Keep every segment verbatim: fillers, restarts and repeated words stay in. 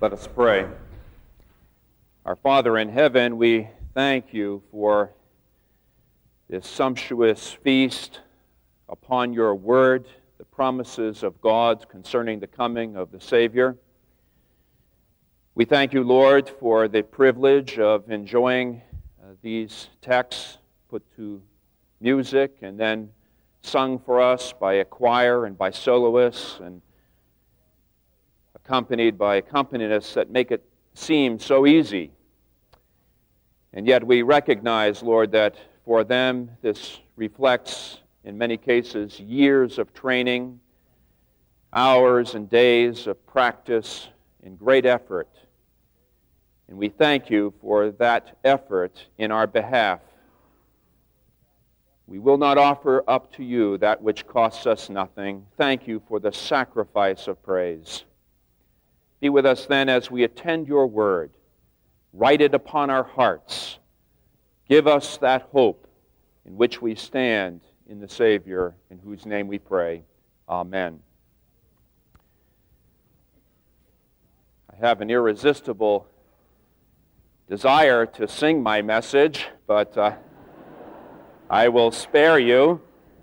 Let us pray. Our Father in heaven, we thank you for this sumptuous feast upon your word, the promises of God concerning the coming of the Savior. We thank you, Lord, for the privilege of enjoying uh, these texts put to music and then sung for us by a choir and by soloists and accompanied by accompanists that make it seem so easy. And yet we recognize, Lord, that for them this reflects, in many cases, years of training, hours and days of practice and great effort. And we thank you for that effort in our behalf. We will not offer up to you that which costs us nothing. Thank you for the sacrifice of praise. Be with us then as we attend your word. Write it upon our hearts. Give us that hope in which we stand in the Savior, in whose name we pray. Amen. I have an irresistible desire to sing my message, but uh, I will spare you.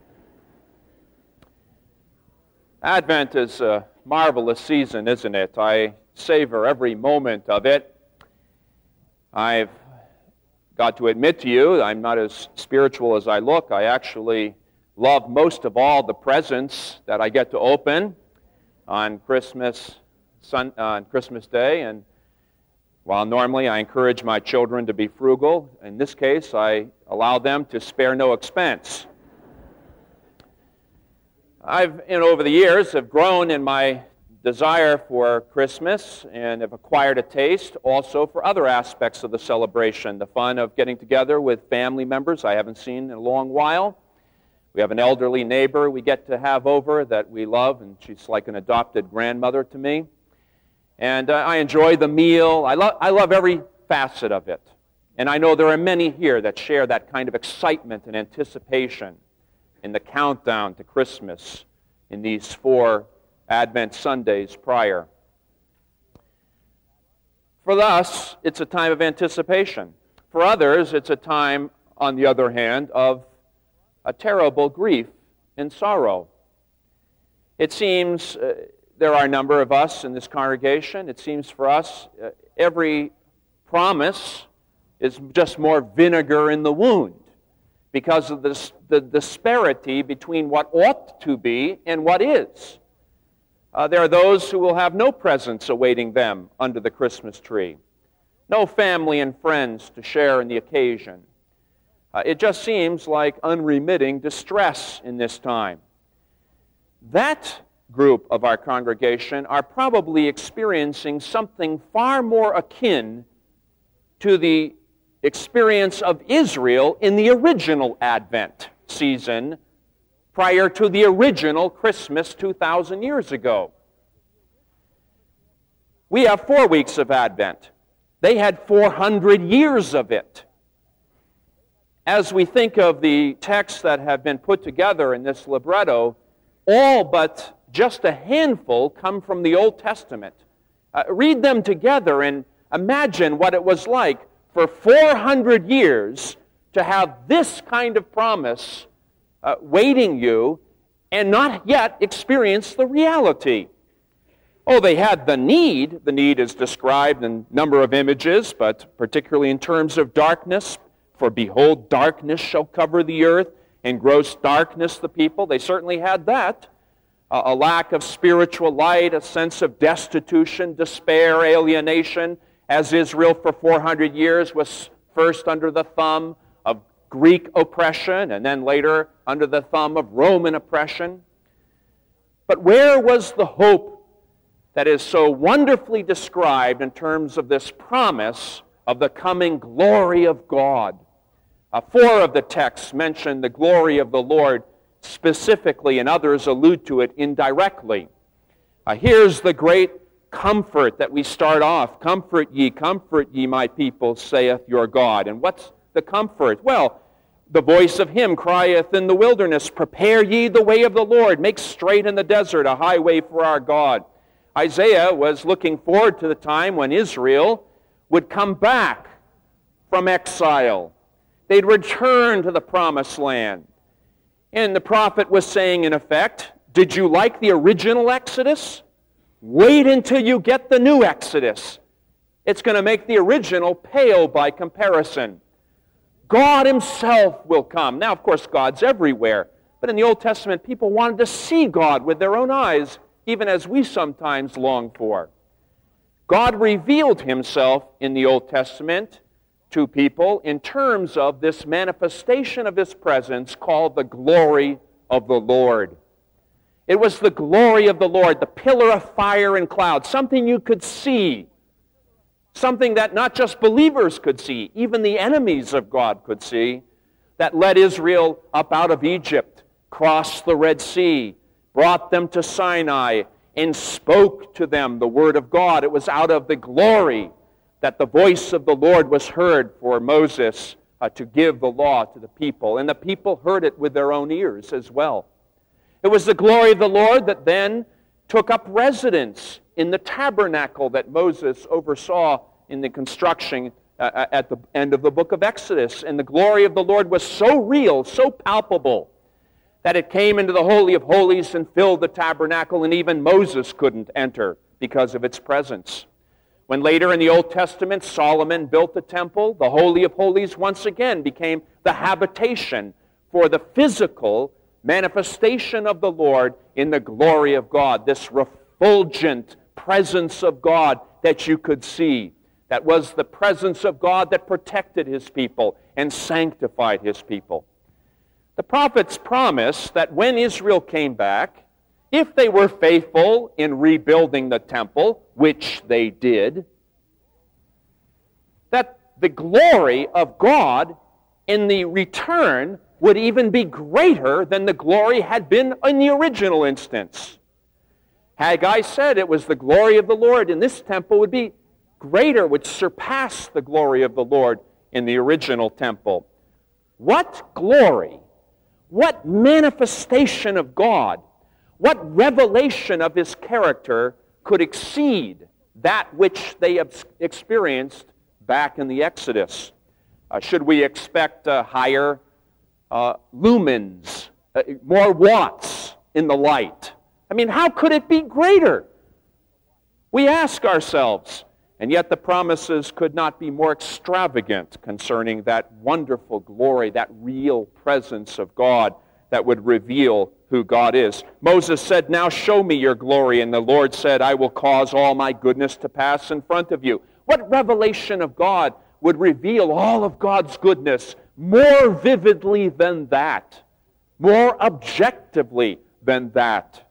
Advent is a marvelous season, isn't it? I savor every moment of it. I've got to admit to you, I'm not as spiritual as I look. I actually love most of all the presents that I get to open on Christmas, sun, uh, on Christmas Day. And while normally I encourage my children to be frugal, in this case I allow them to spare no expense. I've, you know, over the years, have grown in my desire for Christmas and have acquired a taste also for other aspects of the celebration. The fun of getting together with family members I haven't seen in a long while. We have an elderly neighbor we get to have over that we love, and she's like an adopted grandmother to me. And uh, I enjoy the meal. I, lo- I love every facet of it. And I know there are many here that share that kind of excitement and anticipation in the countdown to Christmas in these four Advent Sundays prior. For us, it's a time of anticipation. For others, it's a time, on the other hand, of a terrible grief and sorrow. It seems uh, there are a number of us in this congregation. It seems for us uh, every promise is just more vinegar in the wound, because of this, the disparity between what ought to be and what is. Uh, there are those who will have no presents awaiting them under the Christmas tree, no family and friends to share in the occasion. Uh, it just seems like unremitting distress in this time. That group of our congregation are probably experiencing something far more akin to the experience of Israel in the original Advent season prior to the original Christmas two thousand years ago. We have four weeks of Advent. They had four hundred years of it. As we think of the texts that have been put together in this libretto, all but just a handful come from the Old Testament. Uh, read them together and imagine what it was like for four hundred years to have this kind of promise uh, waiting you and not yet experience the reality. Oh, they had the need. The need is described in a number of images, but particularly in terms of darkness. For behold, darkness shall cover the earth, and gross darkness the people. They certainly had that. Uh, a lack of spiritual light, a sense of destitution, despair, alienation, as Israel for four hundred years was first under the thumb of Greek oppression and then later under the thumb of Roman oppression. But where was the hope that is so wonderfully described in terms of this promise of the coming glory of God? Uh, four of the texts mention the glory of the Lord specifically, and others allude to it indirectly. Uh, here's the great comfort that we start off. Comfort ye, comfort ye, my people, saith your God. And what's the comfort? Well, the voice of him crieth in the wilderness, prepare ye the way of the Lord, make straight in the desert a highway for our God. Isaiah was looking forward to the time when Israel would come back from exile. They'd return to the promised land. And the prophet was saying, in effect, did you like the original Exodus? Wait until you get the new Exodus. It's going to make the original pale by comparison. God himself will come. Now, of course, God's everywhere. But in the Old Testament, people wanted to see God with their own eyes, even as we sometimes long for. God revealed himself in the Old Testament to people in terms of this manifestation of his presence called the glory of the Lord. It was the glory of the Lord, the pillar of fire and cloud, something you could see, something that not just believers could see, even the enemies of God could see, that led Israel up out of Egypt, crossed the Red Sea, brought them to Sinai, and spoke to them the word of God. It was out of the glory that the voice of the Lord was heard for Moses uh, to give the law to the people. And the people heard it with their own ears as well. It was the glory of the Lord that then took up residence in the tabernacle that Moses oversaw in the construction uh, at the end of the book of Exodus. And the glory of the Lord was so real, so palpable, that it came into the Holy of Holies and filled the tabernacle, and even Moses couldn't enter because of its presence. When later in the Old Testament Solomon built the temple, the Holy of Holies once again became the habitation for the physical manifestation of the Lord in the glory of God, this refulgent presence of God that you could see. That was the presence of God that protected his people and sanctified his people. The prophets promised that when Israel came back, if they were faithful in rebuilding the temple, which they did, that the glory of God in the return would even be greater than the glory had been in the original instance. Haggai said it was the glory of the Lord in this temple would be greater, would surpass the glory of the Lord in the original temple. What glory, what manifestation of God, what revelation of his character could exceed that which they experienced back in the Exodus? Uh, should we expect uh, higher uh, lumens, uh, more watts in the light? I mean, how could it be greater? We ask ourselves, and yet the promises could not be more extravagant concerning that wonderful glory, that real presence of God that would reveal who God is. Moses said, "Now show me your glory." And the Lord said, "I will cause all my goodness to pass in front of you." What revelation of God would reveal all of God's goodness more vividly than that, more objectively than that?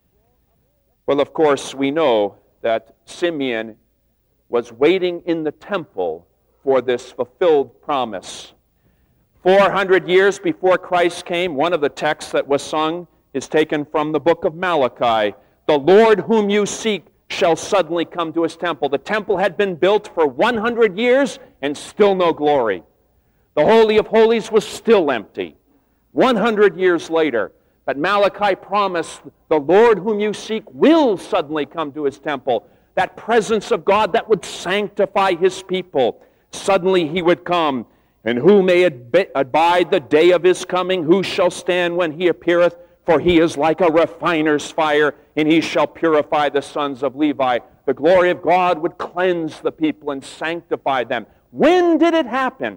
Well, of course, we know that Simeon was waiting in the temple for this fulfilled promise. Four hundred years before Christ came, one of the texts that was sung is taken from the book of Malachi. The Lord whom you seek shall suddenly come to his temple. The temple had been built for one hundred years and still no glory. The Holy of Holies was still empty. one hundred years later, but Malachi promised the Lord whom you seek will suddenly come to his temple. That presence of God that would sanctify his people. Suddenly he would come. And who may abide the day of his coming? Who shall stand when he appeareth? For he is like a refiner's fire, and he shall purify the sons of Levi. The glory of God would cleanse the people and sanctify them. When did it happen?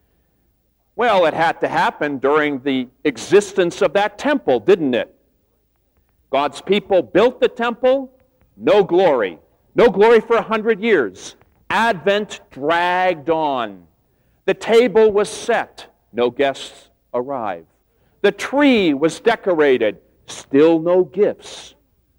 Well, it had to happen during the existence of that temple, didn't it? God's people built the temple, no glory. No glory for a hundred years. Advent dragged on. The table was set. No guests arrived. The tree was decorated. Still no gifts.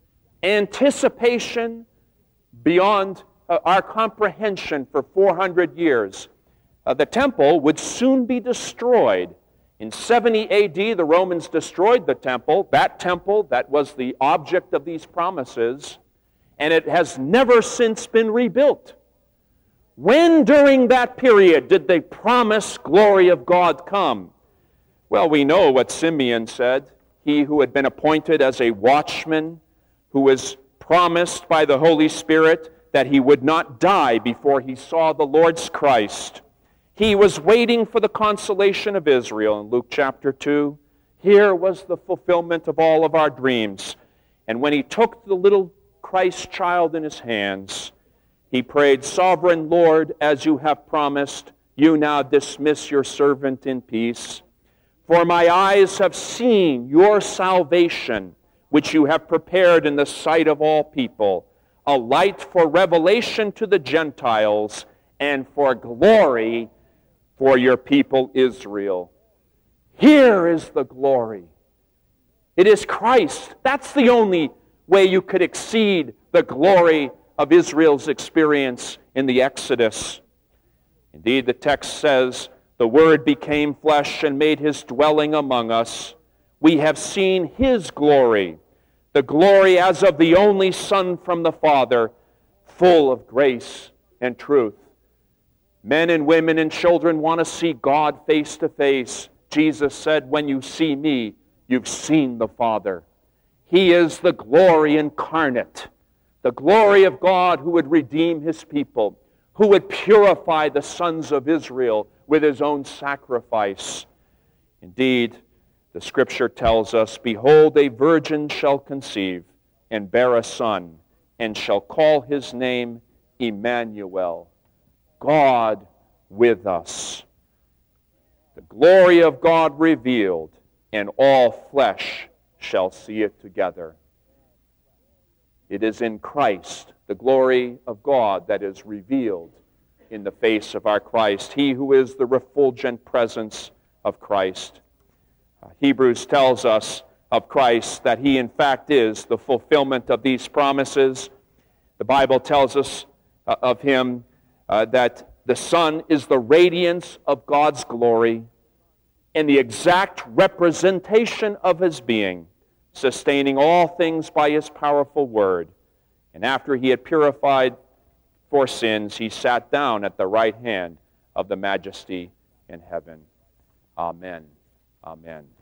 Anticipation beyond uh, our comprehension for four hundred years. Uh, the temple would soon be destroyed. In seventy A D, the Romans destroyed the temple, that temple that was the object of these promises, and it has never since been rebuilt. When during that period did the promised glory of God come? Well, we know what Simeon said. He who had been appointed as a watchman, who was promised by the Holy Spirit that he would not die before he saw the Lord's Christ. He was waiting for the consolation of Israel in Luke chapter two. Here was the fulfillment of all of our dreams. And when he took the little Christ child in his hands, he prayed, "Sovereign Lord, as you have promised, you now dismiss your servant in peace. For my eyes have seen your salvation, which you have prepared in the sight of all people, a light for revelation to the Gentiles and for glory for your people Israel." Here is the glory. It is Christ. That's the only way you could exceed the glory of Israel's experience in the Exodus. Indeed, the text says, "The Word became flesh and made his dwelling among us. We have seen his glory, the glory as of the only Son from the Father, full of grace and truth." Men and women and children want to see God face to face. Jesus said, "When you see me, you've seen the Father." He is the glory incarnate, the glory of God who would redeem his people, who would purify the sons of Israel with his own sacrifice. Indeed, the Scripture tells us, "Behold, a virgin shall conceive and bear a son, and shall call his name Emmanuel," God with us. The glory of God revealed, and all flesh shall see it together. It is in Christ, the glory of God, that is revealed in the face of our Christ, he who is the refulgent presence of Christ. Uh, Hebrews tells us of Christ that he in fact is the fulfillment of these promises. The Bible tells us uh, of him uh, that the Son is the radiance of God's glory and the exact representation of his being, sustaining all things by his powerful word. And after he had purified for sins, he sat down at the right hand of the Majesty in heaven. Amen. Amen.